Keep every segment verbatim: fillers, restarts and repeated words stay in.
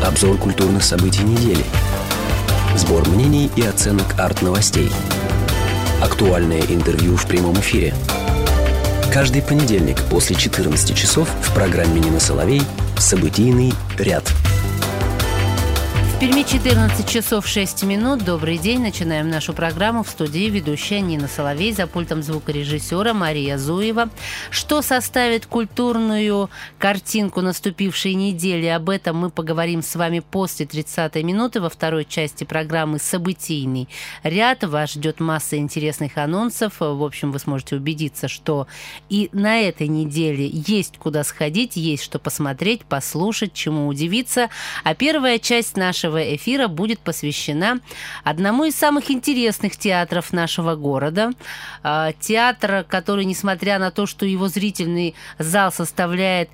Обзор культурных событий недели. Сбор мнений и оценок арт-новостей. Актуальное интервью в прямом эфире. Каждый понедельник после четырнадцати часов в программе «Нина Соловей» «Событийный ряд». В Перми четырнадцать часов шесть минут. Добрый день. Начинаем нашу программу. В студии ведущая Нина Соловей, за пультом звукорежиссера Мария Зуева. Что составит культурную картинку наступившей недели? Об этом мы поговорим с вами после тридцатой минуты во второй части программы «Событийный ряд». Вас ждет масса интересных анонсов. В общем, вы сможете убедиться, что и на этой неделе есть куда сходить, есть что посмотреть, послушать, чему удивиться. А первая часть нашего эфира будет посвящена одному из самых интересных театров нашего города. Театр, который, несмотря на то, что его зрительный зал составляет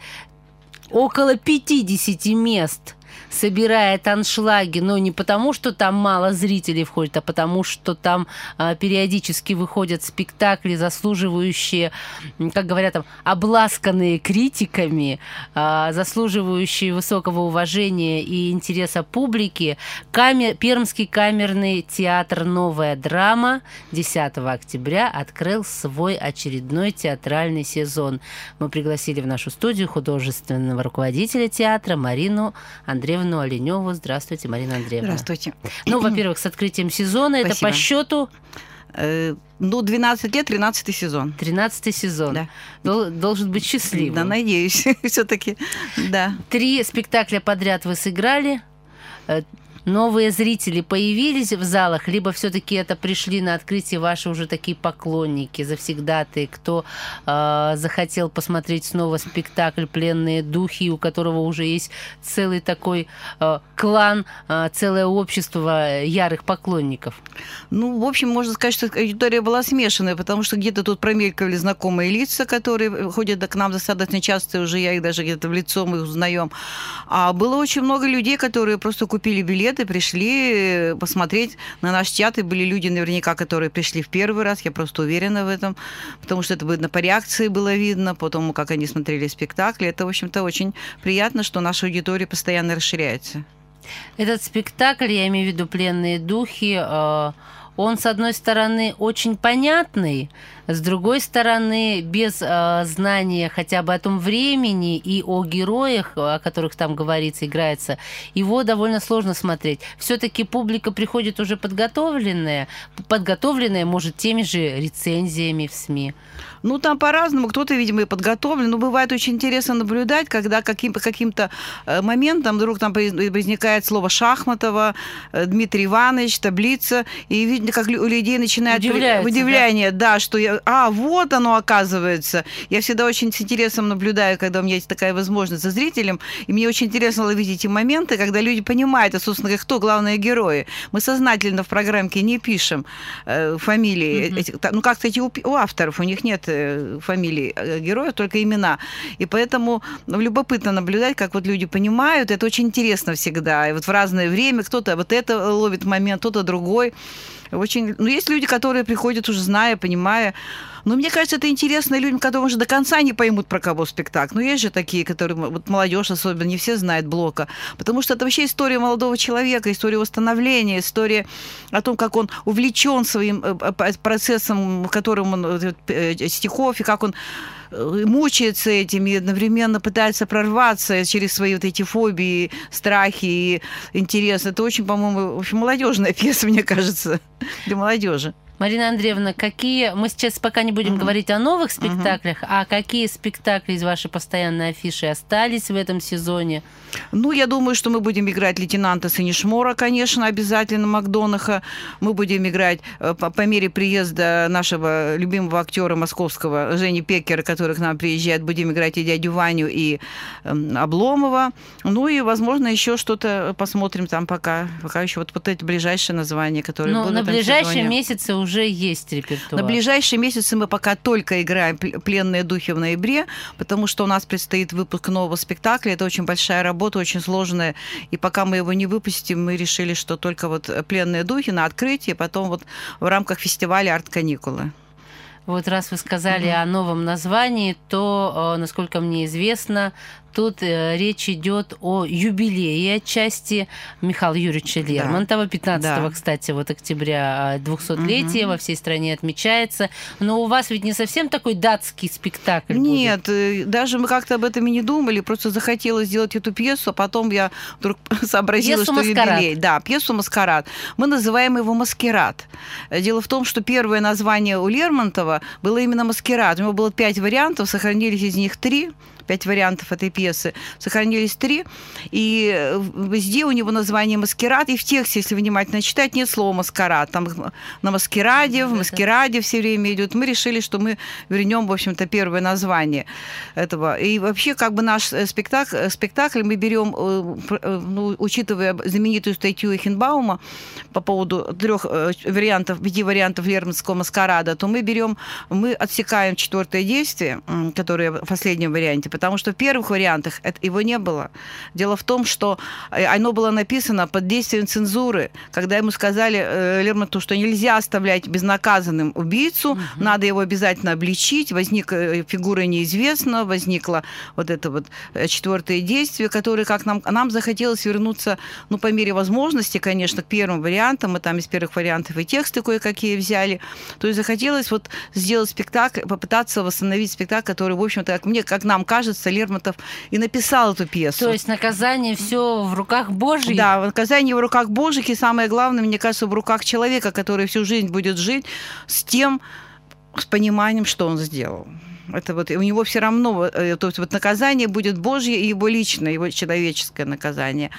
около пятидесяти мест, собирает аншлаги, но не потому, что там мало зрителей входит, а потому, что там а, периодически выходят спектакли, заслуживающие, как говорят, там, обласканные критиками, а, заслуживающие высокого уважения и интереса публики. Камер... Пермский камерный театр «Новая драма» десятого октября открыл свой очередной театральный сезон. Мы пригласили в нашу студию художественного руководителя театра Марину Андреевну Оленеву. Здравствуйте, Марина Андреевна. Здравствуйте. Ну, во-первых, с открытием сезона. Спасибо. Это по счету... Э, ну, двенадцать лет, тринадцатый сезон. тринадцатый сезон. Да. Дол- должен быть счастливым. Да, надеюсь, все-таки, да. Три спектакля подряд вы сыграли. Новые зрители появились в залах, либо все-таки это пришли на открытие ваши уже такие поклонники, завсегдатые, кто э, захотел посмотреть снова спектакль «Пленные духи», у которого уже есть целый такой э, клан, э, целое общество ярых поклонников? Ну, в общем, можно сказать, что аудитория была смешанная, потому что где-то тут промелькивали знакомые лица, которые ходят к нам достаточно часто, уже я их даже где-то в лицо мы узнаем. А было очень много людей, которые просто купили билеты, пришли посмотреть на наш театр. Были люди наверняка, которые пришли в первый раз, я просто уверена в этом, потому что это видно по реакции было видно, по тому, как они смотрели спектакли. Это, в общем-то, очень приятно, что наша аудитория постоянно расширяется. Этот спектакль, я имею в виду «Пленные духи», он, с одной стороны, очень понятный, с другой стороны, без э, знания хотя бы о том времени и о героях, о которых там говорится, играется, его довольно сложно смотреть. Все-таки публика приходит уже подготовленная, подготовленная, может, теми же рецензиями в СМИ. Ну, там по-разному. Кто-то, видимо, и подготовлен. Но бывает очень интересно наблюдать, когда каким- каким-то моментом вдруг там возникает слово Шахматова, Дмитрий Иванович, таблица, и видно, как у людей начинает удивление, да? да, что я, а, вот оно оказывается. Я всегда очень с интересом наблюдаю, когда у меня есть такая возможность за зрителем, и мне очень интересно ловить эти моменты, когда люди понимают, а, собственно говоря, кто главные герои. Мы сознательно в программке не пишем э, фамилии. Mm-hmm. Этих, ну, как, кстати, у, у авторов, у них нет фамилий героев, только имена. И поэтому ну, любопытно наблюдать, как вот люди понимают. Это очень интересно всегда. И вот в разное время кто-то вот это ловит момент, кто-то другой. Очень... Ну, есть люди, которые приходят уже зная, понимая. Но мне кажется, это интересно людям, которые уже до конца не поймут, про кого спектакль. Но есть же такие, которые, вот молодежь особенно, не все знают Блока. Потому что это вообще история молодого человека, история восстановления, история о том, как он увлечен своим процессом, в котором он стихов, и как он мучается этим и одновременно пытается прорваться через свои вот эти фобии, страхи и интересы. Это очень, по-моему, в общем, молодежная пьеса, мне кажется, для молодежи. Марина Андреевна, какие... Мы сейчас пока не будем uh-huh. говорить о новых спектаклях, uh-huh. а какие спектакли из вашей постоянной афиши остались в этом сезоне? Ну, я думаю, что мы будем играть лейтенанта Синишмора, конечно, обязательно, Макдонаха. Мы будем играть по, по мере приезда нашего любимого актера московского Жени Пеккера, который к нам приезжает, будем играть и дядю Ваню, и э, Обломова. Ну, и, возможно, еще что-то посмотрим там пока. Пока еще вот, вот эти ближайшие названия, которые ну, будут. На ближайшие месяцы уже уже есть репертуар. На ближайшие месяцы мы пока только играем «Пленные духи» в ноябре, потому что у нас предстоит выпуск нового спектакля. Это очень большая работа, очень сложная. И пока мы его не выпустим, мы решили, что только вот «Пленные духи» на открытии, потом вот в рамках фестиваля «Арт-каникулы». Вот раз вы сказали mm-hmm. о новом названии, то, насколько мне известно, Тут э, речь идет о юбилее отчасти Михаила Юрьевича Лермонтова. пятнадцатого, да. Кстати, вот октября двухсотлетие угу. во всей стране отмечается. Но у вас ведь не совсем такой датский спектакль Нет, будет. Даже мы как-то об этом и не думали. Просто захотелось сделать эту пьесу, а потом я вдруг сообразила, пьесу что «Маскарад». юбилей. Да, пьесу «Маскарад». Мы называем его «Маскирад». Дело в том, что первое название у Лермонтова было именно «Маскирад». У него было пять вариантов, сохранились из них три. Пять вариантов этой пьесы. Сохранились три. И везде у него название «Маскирад». И в тексте, если внимательно читать, нет слова «маскарад». Там на маскираде, в маскираде все время идет. Мы решили, что мы вернем, в общем-то, первое название этого. И вообще, как бы наш спектакль, спектакль мы берем, ну, учитывая знаменитую статью Эхенбаума по поводу трех вариантов, пяти вариантов лермонтовского маскарада, то мы берем, мы отсекаем четвертое действие, которое в последнем варианте, потому что в первых вариантах это, его не было. Дело в том, что оно было написано под действием цензуры, когда ему сказали э, Лермонтову, что нельзя оставлять безнаказанным убийцу, угу. надо его обязательно обличить. Возникла фигура неизвестна, возникло вот это вот четвертое действие, которое, как нам, нам захотелось вернуться, ну, по мере возможности, конечно, к первым вариантам. Мы там из первых вариантов и тексты кое-какие взяли. То есть захотелось вот сделать спектакль, попытаться восстановить спектакль, который, в общем-то, как мне, как нам кажется, Лермонтов и написал эту пьесу. То есть наказание все в руках Божьих? Да, наказание в руках Божьих, и самое главное, мне кажется, в руках человека, который всю жизнь будет жить с тем, с пониманием, что он сделал. Это вот, и у него все равно, то есть вот наказание будет Божье и его личное, его человеческое наказание.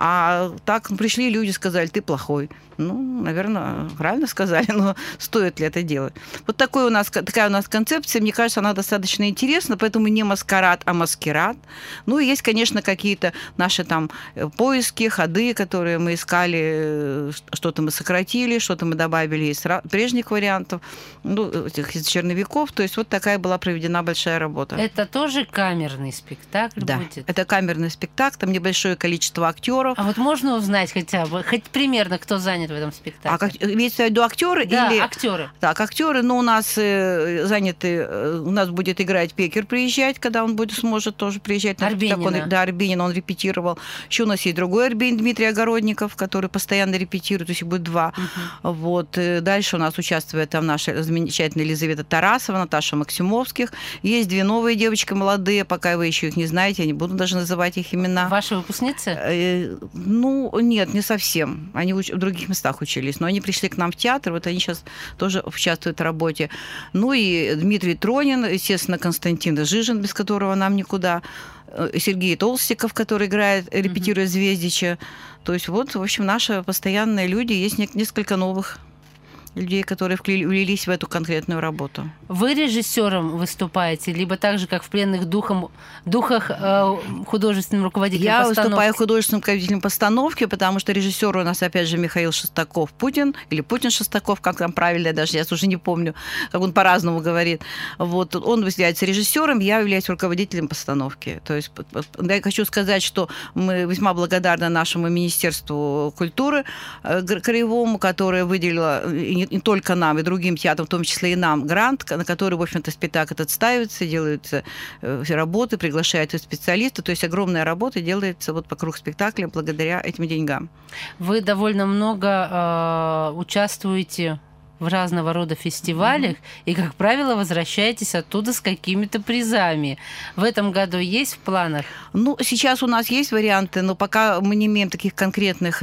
А так пришли люди, сказали, ты плохой. Ну, наверное, правильно сказали, но стоит ли это делать? Вот такой у нас, такая у нас концепция, мне кажется, она достаточно интересна, поэтому не маскарад, а маскирад. Ну, и есть, конечно, какие-то наши там поиски, ходы, которые мы искали, что-то мы сократили, что-то мы добавили из прежних вариантов, ну, этих из черновиков, то есть вот такая была проведена большая работа. Это тоже камерный спектакль да, будет? Это камерный спектакль, там небольшое количество актеров. А вот можно узнать хотя бы, хоть примерно, кто занят в этом спектакле? А как, имеется в виду актеры? Да, или... актеры. Так, актеры, но у нас э, заняты, э, у нас будет играть Пекер приезжать, когда он будет, сможет тоже приезжать. Арбенина. Он, да, Арбенин, он репетировал. Еще у нас есть другой Арбенин, Дмитрий Огородников, который постоянно репетирует, то есть их будет два. Uh-huh. Вот. Дальше у нас участвует там наша замечательная Елизавета Тарасова, Наташа Максимовских. Есть две новые девочки молодые, пока вы еще их не знаете, я не буду даже называть их имена. Ваши выпускницы? Э, ну, нет, не совсем. Они уч- в других местах учились, но они пришли к нам в театр, вот они сейчас тоже участвуют в работе. Ну и Дмитрий Тронин, естественно, Константин Жижин, без которого нам никуда, Сергей Толстиков, который играет, репетирует Звездича. То есть вот, в общем, наши постоянные люди, есть несколько новых людей, которые влились в эту конкретную работу. Вы режиссером выступаете, либо так же, как в «Пленных духом, духах» э, художественным руководителем Я постановки? Я выступаю художественным руководителем постановки, потому что режиссер у нас, опять же, Михаил Шестаков-Путин, или Путин-Шестаков, как там правильно, даже я уже не помню, как он по-разному говорит. Вот, он является режиссером, я являюсь руководителем постановки. То есть я хочу сказать, что мы весьма благодарны нашему Министерству культуры краевому, которое выделило не только нам, и другим театрам, в том числе и нам, грант, на который, в общем-то, спектакль этот ставится, делаются работы, приглашаются специалисты, то есть огромная работа делается вот вокруг спектакля благодаря этим деньгам. Вы довольно много э, участвуете в разного рода фестивалях, mm-hmm. и, как правило, возвращаетесь оттуда с какими-то призами. В этом году есть в планах? Ну, сейчас у нас есть варианты, но пока мы не имеем таких конкретных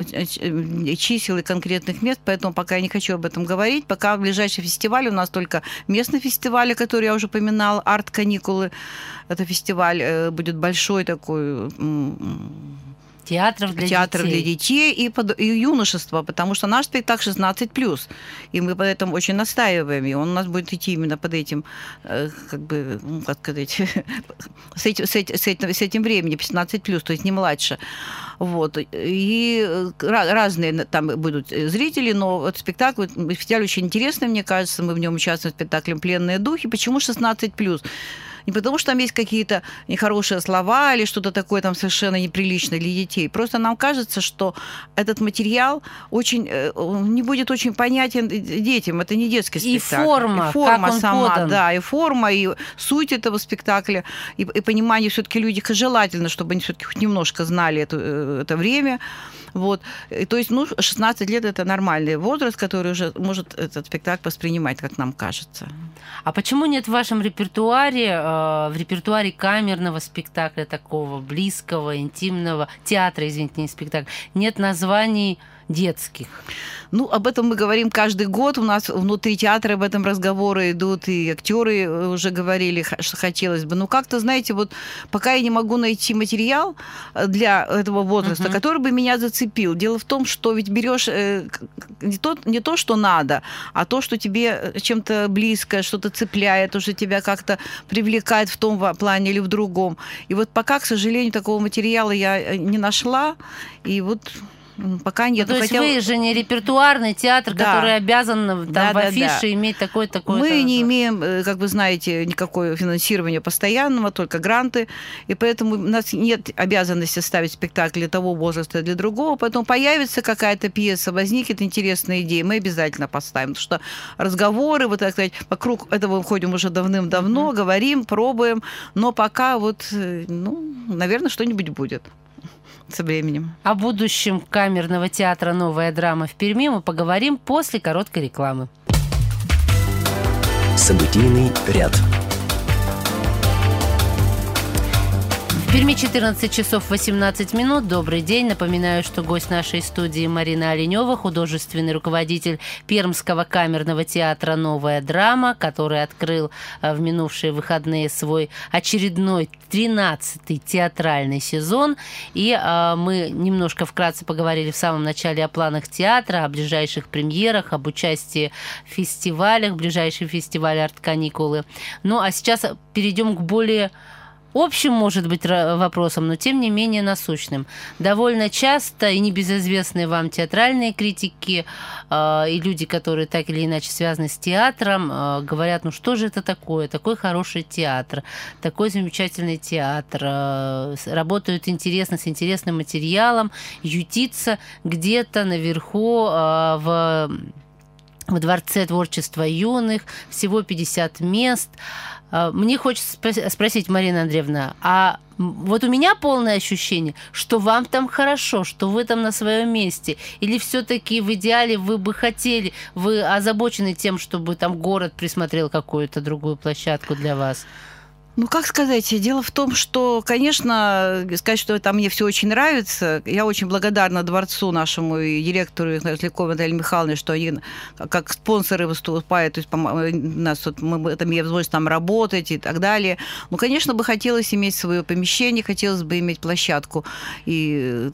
mm-hmm. чисел и конкретных мест, поэтому пока я не хочу об этом говорить. Пока ближайший фестиваль у нас только местный фестиваль, который я уже упоминала, «Арт-каникулы». Это фестиваль будет большой такой... Театров для Театр детей. для детей и, под, и юношества, потому что наш спектакль шестнадцать плюс, и мы поэтому очень настаиваем, и он у нас будет идти именно под этим, как бы, как сказать, с этим, с этим, с этим, с этим временем, пятнадцать плюс, то есть не младше. Вот. И разные там будут зрители, но этот спектакль, фестиваль очень интересный, мне кажется, мы в нем участвуем в спектакле «Пленные духи». Почему шестнадцать плюс? Не потому, что там есть какие-то нехорошие слова или что-то такое там совершенно неприличное для детей. Просто нам кажется, что этот материал очень, не будет очень понятен детям. Это не детский спектакль. И форма, и форма как он сама, подан. Да, и форма, и суть этого спектакля, и, и понимание все-таки люди желательно, чтобы они все-таки хоть немножко знали это, это время. Вот. И, то есть, ну, шестнадцать лет – это нормальный возраст, который уже может этот спектакль воспринимать, как нам кажется. А почему нет в вашем репертуаре, э, в репертуаре камерного спектакля такого, близкого, интимного, театра, извините, не спектакля, нет названий детских? Ну, об этом мы говорим каждый год. У нас внутри театра об этом разговоры идут, и актеры уже говорили, что хотелось бы. Но как-то, знаете, вот пока я не могу найти материал для этого возраста, uh-huh. который бы меня зацепил. Дело в том, что ведь берешь не то, не то, что надо, а то, что тебе чем-то близко, что-то цепляет, уже тебя как-то привлекает в том плане или в другом. И вот пока, к сожалению, такого материала я не нашла. И вот... Пока нет. Ну, то хотя... есть вы же не репертуарный театр, да. который обязан там, да, в афише да, да. иметь такое-такое. Мы не имеем, как вы знаете, никакого финансирования постоянного, только гранты, и поэтому у нас нет обязанности ставить спектакль для того возраста, для другого, поэтому появится какая-то пьеса, возникнет интересная идея, мы обязательно поставим, потому что разговоры, вот так сказать, вокруг этого мы ходим уже давным-давно, mm-hmm. говорим, пробуем, но пока вот, ну, наверное, что-нибудь будет со временем. О будущем камерного театра «Новая драма» в Перми мы поговорим после короткой рекламы. Событийный ряд. В Перми четырнадцать часов восемнадцать минут. Добрый день. Напоминаю, что гость нашей студии Марина Оленева, художественный руководитель Пермского камерного театра «Новая драма», который открыл в минувшие выходные свой очередной тринадцатый театральный сезон. И э, мы немножко вкратце поговорили в самом начале о планах театра, о ближайших премьерах, об участии в фестивалях, ближайший фестиваль «Арт-каникулы». Ну, а сейчас перейдем к более общим, может быть, вопросом, но тем не менее насущным. Довольно часто и небезызвестные вам театральные критики э, и люди, которые так или иначе связаны с театром, э, говорят, ну что же это такое? Такой хороший театр, такой замечательный театр, э, работают интересно, с интересным материалом, ютится где-то наверху э, в... в Дворце творчества юных, всего пятьдесят мест. Мне хочется спросить, Марина Андреевна, а вот у меня полное ощущение, что вам там хорошо, что вы там на своем месте, или все-таки в идеале вы бы хотели, вы озабочены тем, чтобы там город присмотрел какую-то другую площадку для вас? Ну, как сказать, дело в том, что, конечно, сказать, что там мне все очень нравится. Я очень благодарна дворцу нашему и директору Зляковой Наталье Михайловне, что они как спонсоры выступают, то есть нас вот, мы, это мне возможность там работать и так далее. Ну, конечно, бы хотелось иметь свое помещение, хотелось бы иметь площадку и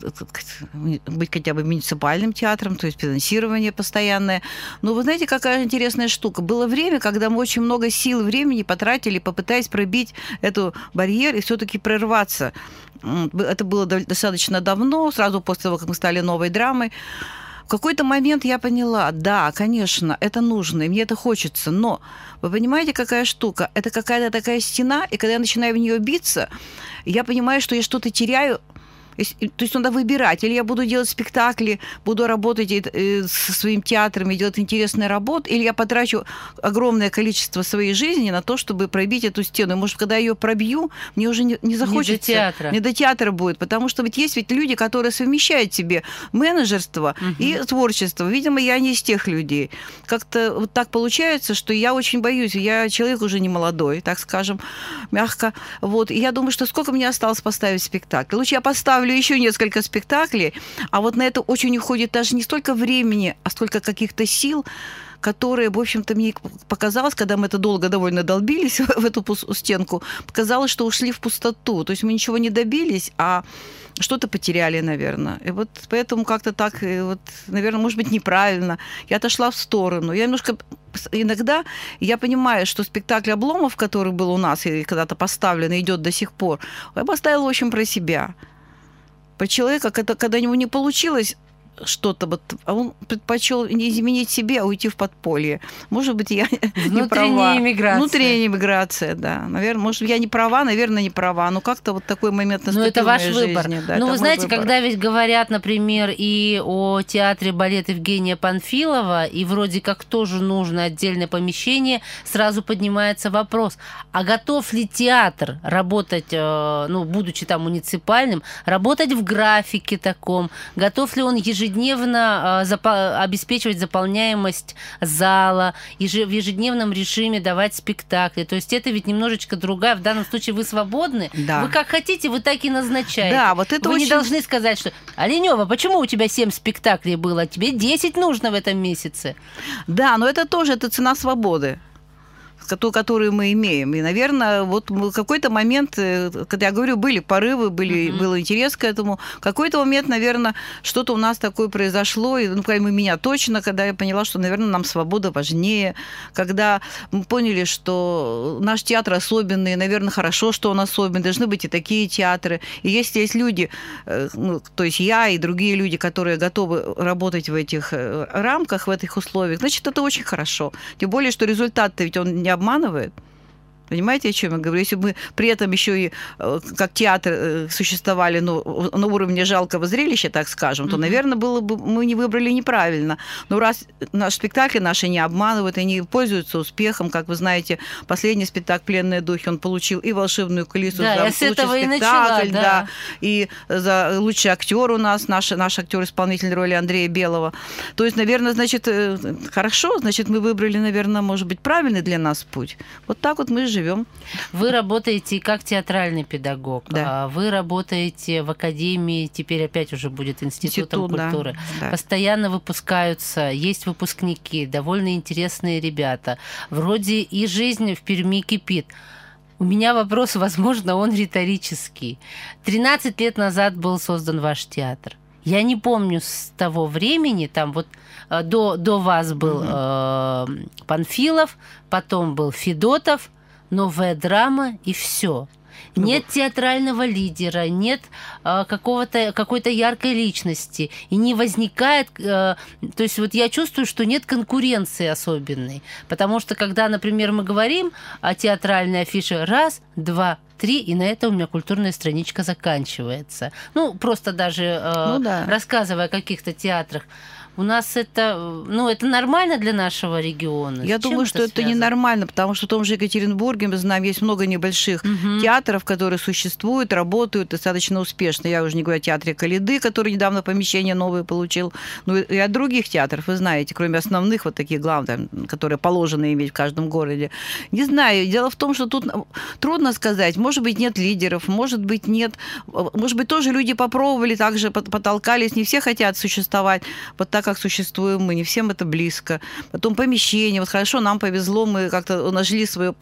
быть хотя бы муниципальным театром, то есть финансирование постоянное. Но вы знаете, какая интересная штука. Было время, когда мы очень много сил и времени потратили, попытаясь пробить эту барьер и все-таки прорваться. Это было достаточно давно, сразу после того, как мы стали «Новой драмой». В какой-то момент я поняла, да, конечно, это нужно, и мне это хочется, но вы понимаете, какая штука? Это какая-то такая стена, и когда я начинаю в нее биться, я понимаю, что я что-то теряю. То есть надо выбирать. Или я буду делать спектакли, буду работать со своим театром и делать интересные работы, или я потрачу огромное количество своей жизни на то, чтобы пробить эту стену. И, может, когда я ее пробью, мне уже не, не захочется. Не до театра. Не до театра будет. Потому что ведь есть ведь люди, которые совмещают в себе менеджерство угу. и творчество. Видимо, я не из тех людей. Как-то вот так получается, что я очень боюсь. Я человек уже не молодой, так скажем, мягко. Вот. И я думаю, что сколько мне осталось поставить спектакль. Лучше я поставлю еще несколько спектаклей, а вот на это очень уходит даже не столько времени, а столько каких-то сил, которые, в общем-то, мне показалось, когда мы это долго довольно долбились в эту стенку, показалось, что ушли в пустоту. То есть мы ничего не добились, а что-то потеряли, наверное. И вот поэтому как-то так, вот, наверное, может быть, неправильно. Я отошла в сторону. Я немножко... Иногда я понимаю, что спектакль «Обломов», который был у нас и когда-то поставлен, и идет до сих пор, я поставила, в общем, про себя. По человеку, когда, когда у него не получилось что-то вот, а он предпочел не изменить себе, а уйти в подполье. Может быть, я не права. Внутренняя эмиграция. Внутренняя эмиграция, да. Наверное, может, я не права, наверное, не права. Но как-то вот такой момент наступил. Ну, это в ваш моей выбор. жизни. Да, ну, вы знаете, выбор. когда ведь говорят, например, и о театре балет Евгения Панфилова, и вроде как тоже нужно отдельное помещение, сразу поднимается вопрос, а готов ли театр работать, ну, будучи там муниципальным, работать в графике таком? Готов ли он ежедневно обеспечивать заполняемость зала, в ежедневном режиме давать спектакли? То есть это ведь немножечко другая. В данном случае вы свободны. Да. Вы как хотите, вы так и назначаете. Да, вот это вы очень... не должны сказать, что Оленева, почему у тебя семь спектаклей было, а тебе десять нужно в этом месяце? Да, но это тоже это цена свободы, которую мы имеем. И, наверное, вот в какой-то момент, когда я говорю, были порывы, были, mm-hmm. был интерес к этому, в какой-то момент, наверное, что-то у нас такое произошло, и, ну, у меня точно, когда я поняла, что, наверное, нам свобода важнее, когда мы поняли, что наш театр особенный, наверное, хорошо, что он особенный, должны быть и такие театры. И если есть люди, ну, то есть я и другие люди, которые готовы работать в этих рамках, в этих условиях, значит, это очень хорошо. Тем более, что результат-то ведь он не обманывает. Понимаете, о чем я говорю? Если бы мы при этом еще и как театр существовали, ну, на уровне жалкого зрелища, так скажем, то, mm-hmm. наверное, было бы, мы не выбрали неправильно. Но раз наши спектакли наши не обманывают, они пользуются успехом, как вы знаете, последний спектакль «Пленные духи», он получил и волшебную кулису да, за я с этого лучший и спектакль, начала, да. да, и за лучший актер у нас, наш, наш актер-исполнитель роли Андрея Белого. То есть, наверное, значит, хорошо, значит, мы выбрали, наверное, может быть, правильный для нас путь. Вот так вот мы живем. Вы работаете как театральный педагог, да. вы работаете в академии, теперь опять уже будет Институтом Институт, культуры. Да, да. Постоянно выпускаются, есть выпускники, довольно интересные ребята. Вроде и жизнь в Перми кипит. У меня вопрос, возможно, он риторический. тринадцать лет назад был создан ваш театр. Я не помню с того времени, там вот до, до вас был mm-hmm. э, Панфилов, потом был Федотов, новая драма и все. Нет театрального лидера, нет э, какого-то, какой-то яркой личности. И не возникает... Э, то есть вот я чувствую, что нет конкуренции особенной. Потому что когда, например, мы говорим о театральной афише раз, два, три, и на этом у меня культурная страничка заканчивается. Ну, просто даже э, ну, да. рассказывая о каких-то театрах. У нас это, ну, это нормально для нашего региона? Я думаю, что это ненормально, потому что в том же Екатеринбурге, мы знаем, есть много небольших угу. театров, которые существуют, работают достаточно успешно. Я уже не говорю о театре Калиды, который недавно помещение новое получил, но и от других театров, вы знаете, кроме основных, вот таких главных, которые положено иметь в каждом городе. Не знаю, дело в том, что тут трудно сказать. Может быть, нет лидеров, может быть, нет... Может быть, тоже люди попробовали, также потолкались, не все хотят существовать вот так, как существуем мы, не всем это близко. Потом помещение. Вот хорошо, нам повезло, мы как-то нашли свое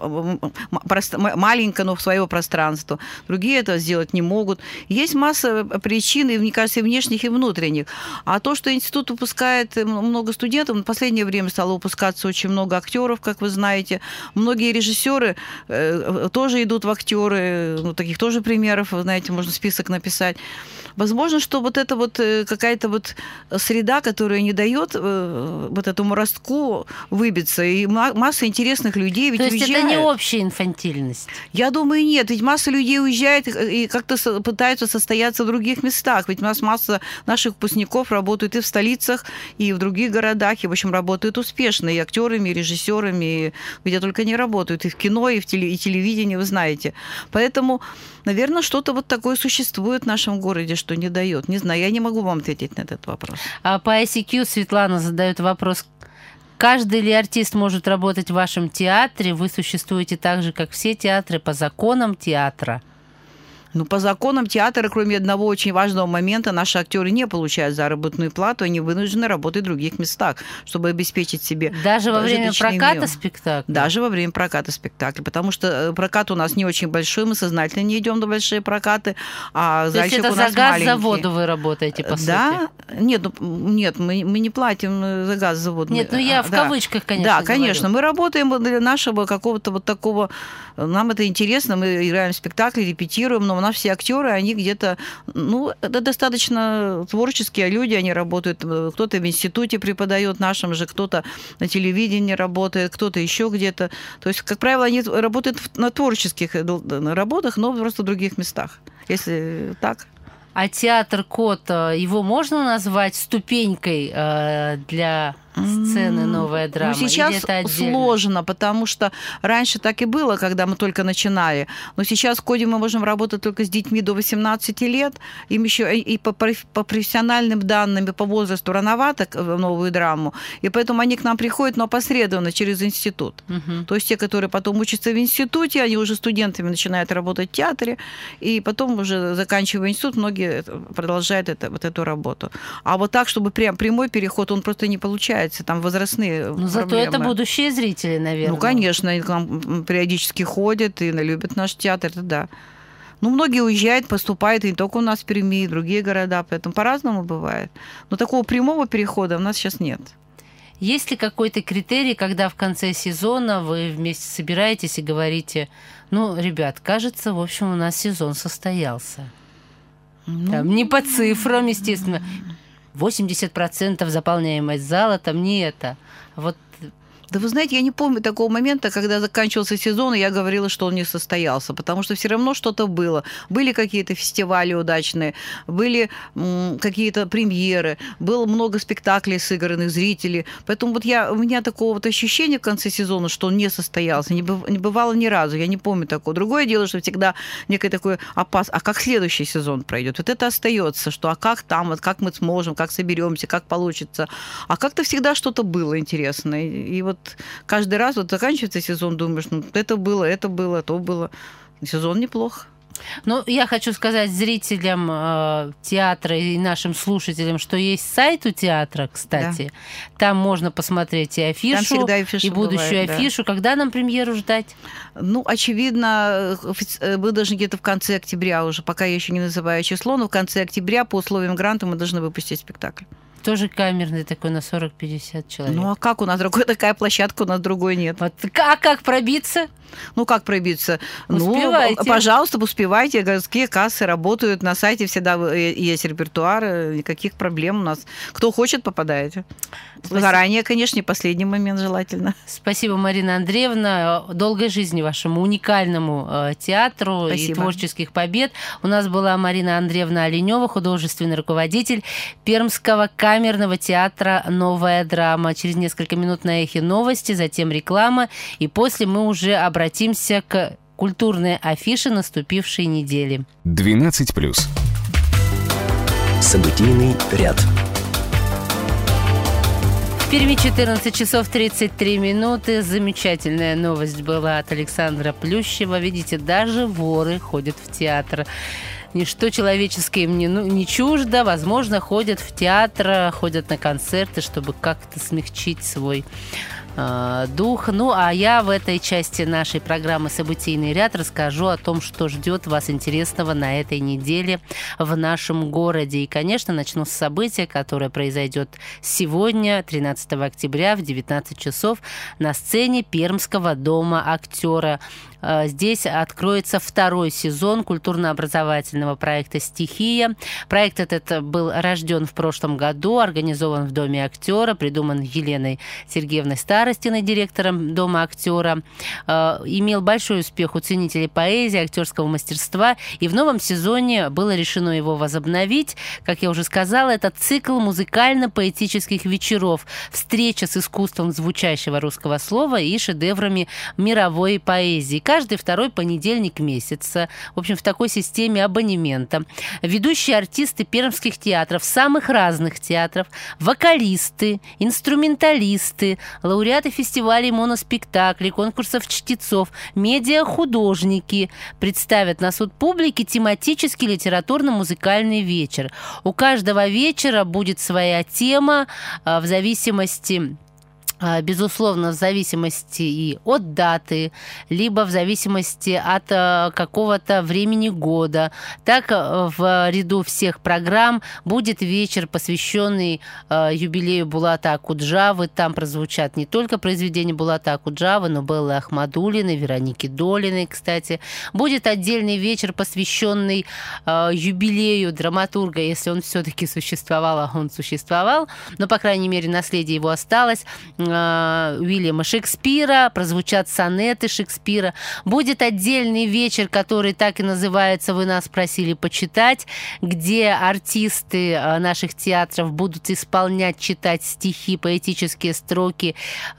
маленькое, но свое пространство. Другие это сделать не могут. Есть масса причин, и, мне кажется, и внешних, и внутренних. А то, что институт выпускает много студентов, в последнее время стало выпускаться очень много актеров, как вы знаете. Многие режиссеры тоже идут в актеры. Ну, таких тоже примеров, вы знаете, можно список написать. Возможно, что вот это вот какая-то вот среда, которая не дает вот этому ростку выбиться, и масса интересных людей ведь уезжает. То есть это не общая инфантильность? Я думаю, нет. Ведь масса людей уезжает и как-то пытаются состояться в других местах. Ведь у нас масса наших выпускников работают и в столицах, и в других городах, и, в общем, работают успешно, и актерами, и режиссерами, и где только не работают, и в кино, и в теле, и телевидении, вы знаете. Поэтому, наверное, что-то вот такое существует в нашем городе, что не дает. Не знаю, я не могу вам ответить на этот вопрос. А по ай си кью Светлана задает вопрос. Каждый ли артист может работать в вашем театре? Вы существуете так же, как все театры, по законам театра? Ну, по законам театра, кроме одного очень важного момента, наши актеры не получают заработную плату, они вынуждены работать в других местах, чтобы обеспечить себе даже во время проката минимум. спектакля? Даже во время проката спектакля, потому что прокат у нас не очень большой, мы сознательно не идем на большие прокаты, а зальчик у нас маленький. То есть это за газ, за воду вы работаете, по да? сути? Нет, ну, нет, мы, мы не платим за газ, за воду. Нет, ну я в да. кавычках, конечно, Да, конечно, говорю. мы работаем для нашего какого-то вот такого, нам это интересно, мы играем спектакли, репетируем, но у нас нас все актеры, они где-то, ну, это достаточно творческие люди, они работают, кто-то в институте преподает нашим же, кто-то на телевидении работает, кто-то еще где-то. То есть, как правило, они работают на творческих работах, но просто в других местах, если так. А театр КОТ, его можно назвать ступенькой для сцены «Новая драма»? Ну, сейчас сложно, потому что раньше так и было, когда мы только начинали. Но сейчас в КОДе мы можем работать только с детьми до восемнадцати лет. Им еще и по, по профессиональным данным, и по возрасту рановато в «Новую драму». И поэтому они к нам приходят, но опосредованно через институт. Угу. То есть те, которые потом учатся в институте, они уже студентами начинают работать в театре, и потом уже заканчивая институт, многие продолжают это, вот эту работу. А вот так, чтобы прям прямой переход, он просто не получается. Там возрастные Но зато проблемы. Это будущие зрители, наверное. Ну, конечно, они к нам периодически ходят и любят наш театр, это да. Ну, многие уезжают, поступают, и не только у нас в Перми, и в другие города, поэтому по-разному бывает. Но такого прямого перехода у нас сейчас нет. Есть ли какой-то критерий, когда в конце сезона вы вместе собираетесь и говорите, ну, ребят, кажется, в общем, у нас сезон состоялся? Ну... Там, не по цифрам, естественно. восемьдесят процентов заполняемость зала, там не это. Вот. Да вы знаете, я не помню такого момента, когда заканчивался сезон, и я говорила, что он не состоялся, потому что все равно что-то было. Были какие-то фестивали удачные, были м, какие-то премьеры, было много спектаклей сыгранных, зрителей. Поэтому вот я, у меня такого вот ощущения в конце сезона, что он не состоялся, не, быв, не бывало ни разу, я не помню такого. Другое дело, что всегда некое такое опас, а как следующий сезон пройдет? Вот это остается, что а как там, вот как мы сможем, как соберемся, как получится. А как-то всегда что-то было интересное. И вот каждый раз вот заканчивается сезон, думаешь, ну, это было, это было, то было. Сезон неплохо. Ну, я хочу сказать зрителям э, театра и нашим слушателям, что есть сайт у театра, кстати. Да. Там можно посмотреть и афишу, и будущую бывает, афишу. Да. Когда нам премьеру ждать? Ну, очевидно, мы должны где-то в конце октября уже, пока я еще не называю число, но в конце октября по условиям гранта мы должны выпустить спектакль. Тоже камерный такой на сорок-пятьдесят человек. Ну, а как у нас другой, такая площадка, у нас другой нет. Вот. А как пробиться? Ну, как пробиться? Успевайте. Ну, пожалуйста, успевайте. Городские кассы работают, на сайте всегда есть репертуар, никаких проблем у нас. Кто хочет, попадаете. Спасибо. Заранее, конечно, не последний момент желательно. Спасибо, Марина Андреевна. Долгой жизни вашему уникальному театру. Спасибо. И творческих побед. У нас была Марина Андреевна Оленева, художественный руководитель Пермского камерного театра «Новая драма». Через несколько минут на эхе новости, затем реклама, и после мы уже обратимся к культурной афише наступившей недели. двенадцать плюс. Событийный ряд. В Перми четырнадцать часов тридцать три минуты. Замечательная новость была от Александра Плющева. Видите, даже воры ходят в театр. Ничто человеческое им не, ну, не чуждо. Возможно, ходят в театр, ходят на концерты, чтобы как-то смягчить свой э, дух. Ну, а я в этой части нашей программы «Событийный ряд» расскажу о том, что ждет вас интересного на этой неделе в нашем городе. И, конечно, начну с события, которое произойдет сегодня, тринадцатого октября, в девятнадцать часов на сцене Пермского дома актера. Здесь откроется второй сезон культурно-образовательного проекта «Стихия». Проект этот был рожден в прошлом году, организован в Доме актера, придуман Еленой Сергеевной Старостиной, директором Дома актера. Имел большой успех у ценителей поэзии, актерского мастерства. И в новом сезоне было решено его возобновить. Как я уже сказала, это цикл музыкально-поэтических вечеров. Встреча с искусством звучащего русского слова и шедеврами мировой поэзии. Каждый второй понедельник месяца. В общем, в такой системе абонемента. Ведущие артисты пермских театров, самых разных театров, вокалисты, инструменталисты, лауреаты фестивалей моноспектаклей, конкурсов чтецов, медиахудожники представят на суд публики тематический литературно-музыкальный вечер. У каждого вечера будет своя тема в зависимости безусловно, в зависимости и от даты, либо в зависимости от какого-то времени года. Так, в ряду всех программ будет вечер, посвященный юбилею Булата Акуджавы. Там прозвучат не только произведения Булата Акуджавы, но Беллы Ахмадуллиной, Вероники Долиной, кстати. Будет отдельный вечер, посвященный юбилею драматурга, если он все-таки существовал, а он существовал, но, по крайней мере, наследие его осталось, Уильяма Шекспира, прозвучат сонеты Шекспира. Будет отдельный вечер, который так и называется «Вы нас просили почитать», где артисты наших театров будут исполнять, читать стихи, поэтические строки,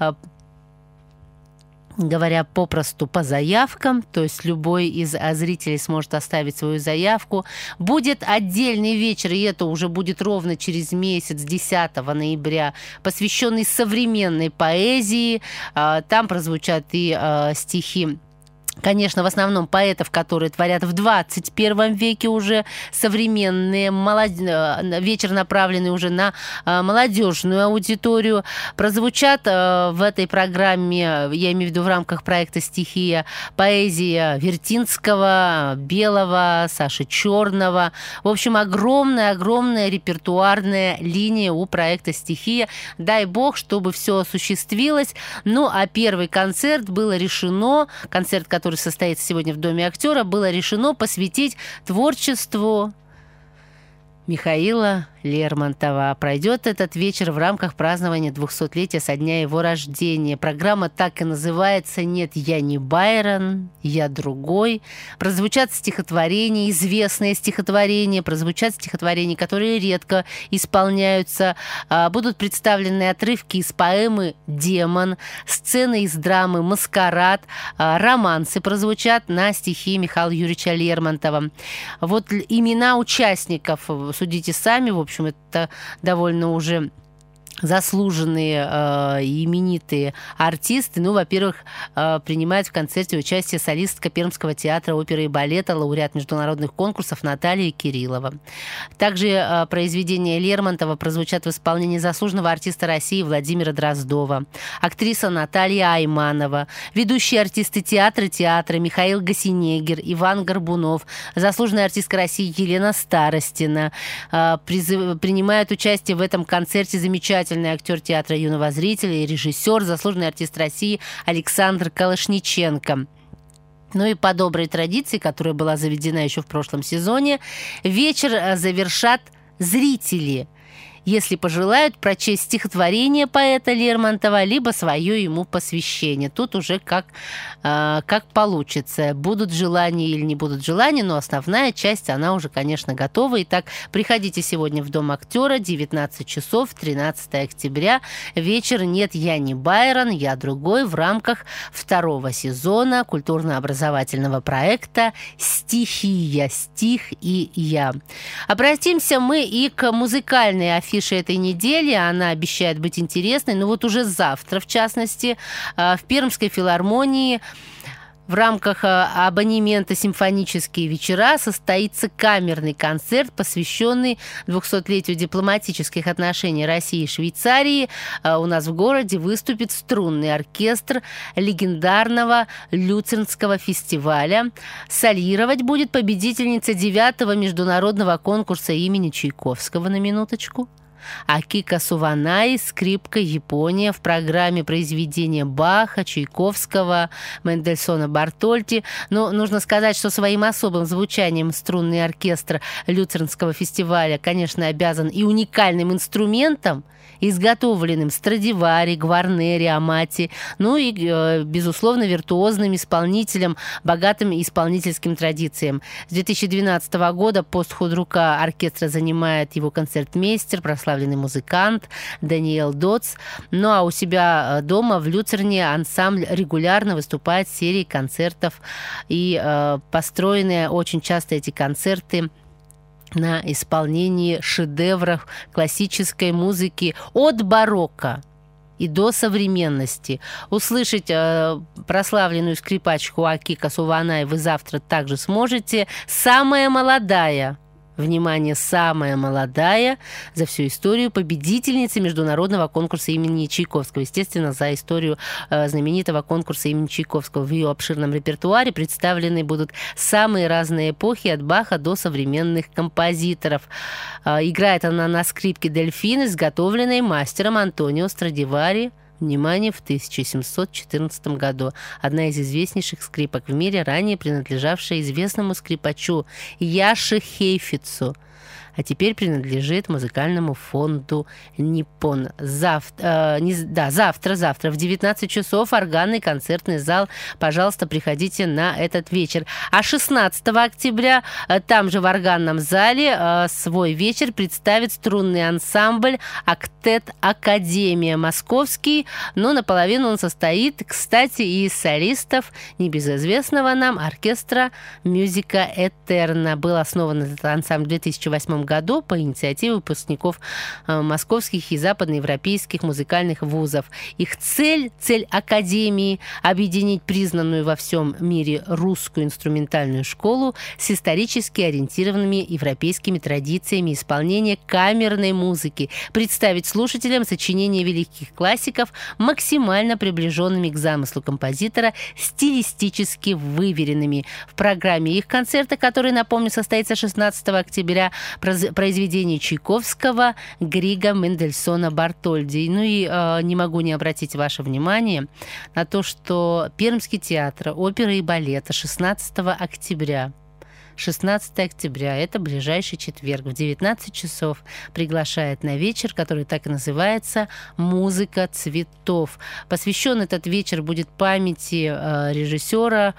говоря попросту по заявкам, то есть любой из зрителей сможет оставить свою заявку. Будет отдельный вечер, и это уже будет ровно через месяц, десятого ноября, посвященный современной поэзии. Там прозвучат и стихи, конечно, в основном поэтов, которые творят в двадцать первом веке уже современные, молод... вечер, направленный уже на молодежную аудиторию. Прозвучат в этой программе, я имею в виду в рамках проекта «Стихия», поэзия Вертинского, Белого, Саши Черного. В общем, огромная-огромная репертуарная линия у проекта «Стихия». Дай бог, чтобы все осуществилось. Ну, а первый концерт было решено, концерт, который который состоится сегодня в Доме актера, было решено посвятить творчеству Михаила Лермонтова. Пройдет этот вечер в рамках празднования двухсотлетия со дня его рождения. Программа так и называется «Нет, я не Байрон, я другой». Прозвучат стихотворения, известные стихотворения, прозвучат стихотворения, которые редко исполняются. Будут представлены отрывки из поэмы «Демон», сцены из драмы «Маскарад», романсы прозвучат на стихи Михаила Юрьевича Лермонтова. Вот имена участников, судите сами, в общем, это довольно уже заслуженные э, и именитые артисты. Ну, во-первых, э, принимает в концерте участие солистка Пермского театра оперы и балета, лауреат международных конкурсов Наталья Кириллова. Также э, произведения Лермонтова прозвучат в исполнении заслуженного артиста России Владимира Дроздова, актриса Наталья Айманова, ведущие артисты театра театра Михаил Гасинегер, Иван Горбунов, заслуженная артистка России Елена Старостина. Э, призыв... Принимает участие в этом концерте замечательный актер театра юного зрителя и режиссер, заслуженный артист России Александр Калашниченко. Ну и по доброй традиции, которая была заведена еще в прошлом сезоне, вечер завершат зрители, если пожелают прочесть стихотворение поэта Лермонтова, либо свое ему посвящение. Тут уже как, э, как получится. Будут желания или не будут желания, но основная часть, она уже, конечно, готова. Итак, приходите сегодня в Дом актера, девятнадцать часов, тринадцатого октября. Вечер «Нет, я не Байрон, я другой» в рамках второго сезона культурно-образовательного проекта «Стихия. Стих и я». Обратимся мы и к музыкальной афише этой недели. Она обещает быть интересной. Но вот уже завтра, в частности, в Пермской филармонии в рамках абонемента «Симфонические вечера» состоится камерный концерт, посвященный двухсотлетию дипломатических отношений России и Швейцарии. У нас в городе выступит струнный оркестр легендарного Люцернского фестиваля. Солировать будет победительница девятого международного конкурса имени Чайковского, на минуточку. Акика Суванай, скрипка, Япония, в программе произведения Баха, Чайковского, Мендельсона, Бартольди. Но нужно сказать, что своим особым звучанием струнный оркестр Люцернского фестиваля, конечно, обязан и уникальным инструментом, изготовленным Страдивари, Гварнери, Амати, ну и, безусловно, виртуозным исполнителем, богатым исполнительским традициям. С две тысячи двенадцатого года пост худрука оркестра занимает его концертмейстер, прославленный музыкант Даниэл Дотс. Ну а у себя дома в Люцерне ансамбль регулярно выступает в серии концертов, и э, построены очень часто эти концерты на исполнении шедевров классической музыки от барокко и до современности. Услышать э, прославленную скрипачку Акика Суванай вы завтра также сможете. Самая молодая Внимание, самая молодая за всю историю победительница международного конкурса имени Чайковского. Естественно, за историю э, знаменитого конкурса имени Чайковского. В ее обширном репертуаре представлены будут самые разные эпохи, от Баха до современных композиторов. Э, играет она на скрипке «Дельфин», изготовленной мастером Антонио Страдивари. Внимание, в тысяча семьсот четырнадцатом году. Одна из известнейших скрипок в мире, ранее принадлежавшая известному скрипачу Яши Хейфицу, а теперь принадлежит музыкальному фонду «Ниппон». Завтра, э, не, да, завтра, завтра в девятнадцать часов органный концертный зал. Пожалуйста, приходите на этот вечер. А шестнадцатого октября э, там же в органном зале э, свой вечер представит струнный ансамбль «Октет Академия» московский, но наполовину он состоит, кстати, из солистов небезызвестного нам оркестра «Мюзика Этерна». Был основан этот ансамбль в две тысячи восьмом году по инициативе выпускников э, московских и западноевропейских музыкальных вузов. Их цель, цель Академии – объединить признанную во всем мире русскую инструментальную школу с исторически ориентированными европейскими традициями исполнения камерной музыки, представить слушателям сочинения великих классиков, максимально приближенными к замыслу композитора, стилистически выверенными. В программе их концерта, который, напомню, состоится шестнадцатого октября, произведений Чайковского, Грига, Мендельсона, Бартольди. Ну и э, не могу не обратить ваше внимание на то, что Пермский театр оперы и балета шестнадцатого октября шестнадцатого октября, это ближайший четверг, в девятнадцать часов приглашает на вечер, который так и называется «Музыка цветов». Посвящен этот вечер будет памяти э, режиссера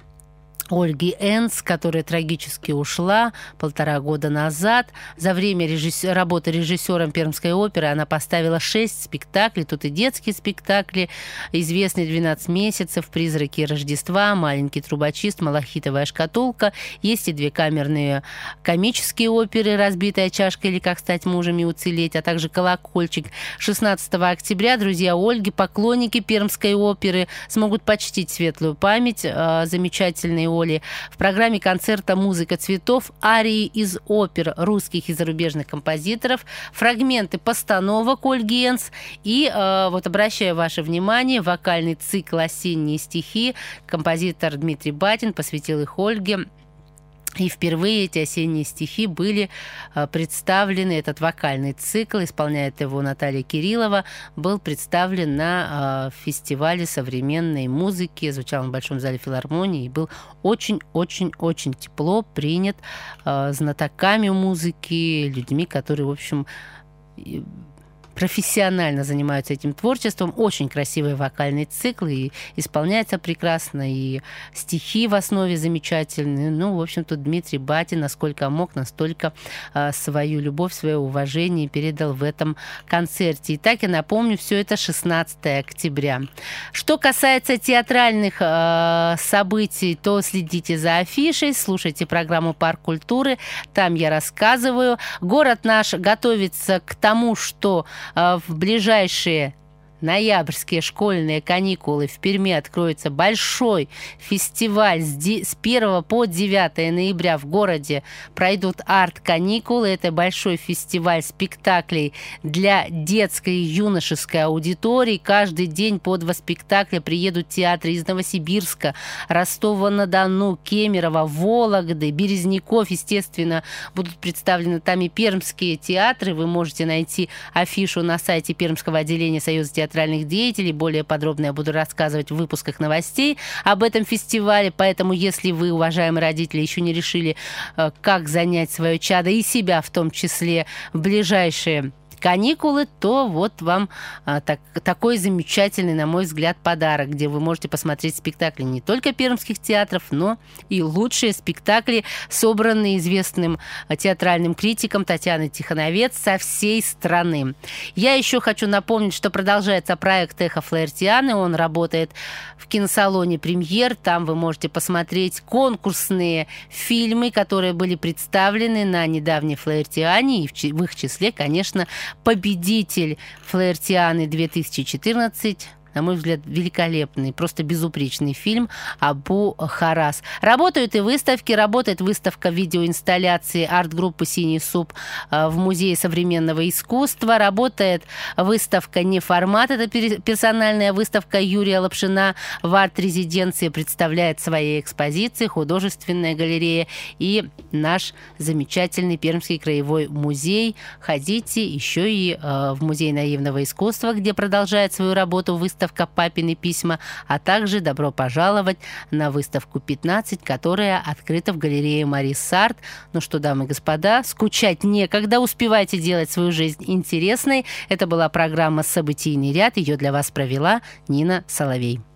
Ольги Энс, которая трагически ушла полтора года назад. За время режиссер... работы режиссером Пермской оперы она поставила шесть спектаклей. Тут и детские спектакли, известные «двенадцать месяцев», «Призраки Рождества», «Маленький трубочист», «Малахитовая шкатулка». Есть и две камерные комические оперы «Разбитая чашка» или «Как стать мужем и уцелеть», а также «Колокольчик». шестнадцатого октября друзья Ольги, поклонники Пермской оперы, смогут почтить светлую память э, замечательной оперы. В программе концерта «Музыка цветов» арии из опер русских и зарубежных композиторов, фрагменты постановок Ольги Энс и, э, вот обращаю ваше внимание, вокальный цикл «Осенние стихи». Композитор Дмитрий Батин посвятил их Ольге. И впервые эти осенние стихи были представлены, этот вокальный цикл, исполняет его Наталья Кириллова, был представлен на фестивале современной музыки, звучал в Большом зале филармонии и был очень-очень-очень тепло принят знатоками музыки, людьми, которые, в общем, профессионально занимаются этим творчеством. Очень красивый вокальный цикл, и исполняется прекрасно, и стихи в основе замечательные. Ну, в общем, тут Дмитрий Батин, насколько мог, настолько а, свою любовь, свое уважение передал в этом концерте. Итак, я напомню, все это шестнадцатого октября. Что касается театральных а, событий, то следите за афишей, слушайте программу «Парк культуры», там я рассказываю. Город наш готовится к тому, что в ближайшие ноябрьские школьные каникулы в Перми откроется большой фестиваль. С первого по девятое ноября в городе пройдут арт-каникулы. Это большой фестиваль спектаклей для детской и юношеской аудитории. Каждый день по два спектакля приедут театры из Новосибирска, Ростова-на-Дону, Кемерово, Вологды, Березняков. Естественно, будут представлены там и пермские театры. Вы можете найти афишу на сайте Пермского отделения Союза театров театральных деятелей. Более подробно я буду рассказывать в выпусках новостей об этом фестивале. Поэтому, если вы, уважаемые родители, еще не решили, как занять свое чадо и себя в том числе в ближайшие каникулы, то вот вам а, так, такой замечательный, на мой взгляд, подарок, где вы можете посмотреть спектакли не только пермских театров, но и лучшие спектакли, собранные известным театральным критиком Татьяной Тихоновец со всей страны. Я еще хочу напомнить, что продолжается проект «Эхо Флаертианы». Он работает в киносалоне «Премьер». Там вы можете посмотреть конкурсные фильмы, которые были представлены на недавней Флаертиане, и в их числе, конечно, победитель Флаертианы две тысячи четырнадцать на мой взгляд, великолепный, просто безупречный фильм «Абу Харас». Работают и выставки. Работает выставка видеоинсталляции арт-группы «Синий суп» в Музее современного искусства. Работает выставка «Неформат». Это персональная выставка Юрия Лапшина в арт-резиденции. Представляет свои экспозиции художественная галерея и наш замечательный Пермский краевой музей. Ходите еще и в Музей наивного искусства, где продолжает свою работу выставка «Папины письма», а также добро пожаловать на выставку пятнадцать, которая открыта в галерее Мари Сарт. Ну что, дамы и господа, скучать некогда, успевайте делать свою жизнь интересной. Это была программа «Событийный ряд». Ее для вас провела Нина Соловей.